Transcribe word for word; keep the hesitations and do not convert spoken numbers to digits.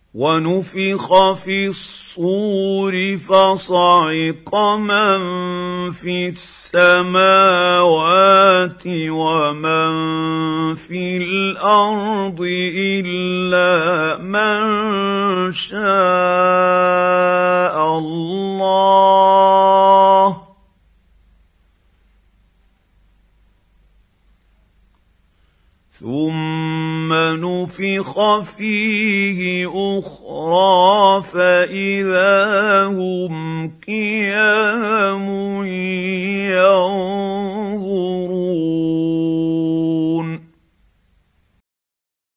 ونفخ في الصور فصعق من في السماوات ومن في الارض الا من شاء الله ثم نفخ فيه اخرى فاذا هم قيام